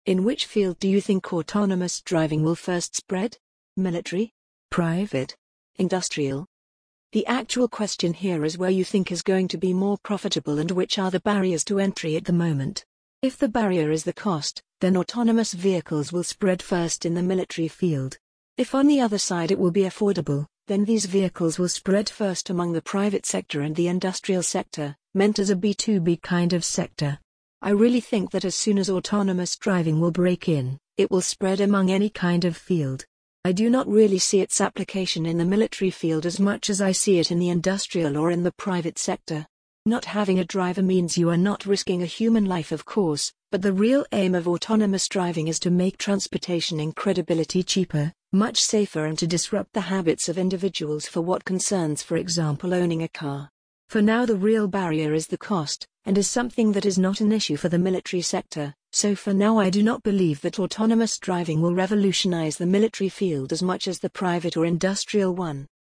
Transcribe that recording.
In which field do you think autonomous driving will first spread? Military? Private? Industrial? The actual question here is where you think is going to be more profitable and which are the barriers to entry at the moment. If the barrier is the cost, then autonomous vehicles will spread first in the military field. If on the other side it will be affordable, then these vehicles will spread first among the private sector and the industrial sector, meant as a B2B kind of sector. I really think that as soon as autonomous driving will break in, it will spread among any kind of field. I do not really see its application in the military field as much as I see it in the industrial or in the private sector. Not having a driver means you are not risking a human life, of course, but the real aim of autonomous driving is to make transportation incredibly cheaper, much safer, and to disrupt the habits of individuals for what concerns, for example, owning a car. For now, the real barrier is the cost, and is something that is not an issue for the military sector, so for now I do not believe that autonomous driving will revolutionize the military field as much as the private or industrial one.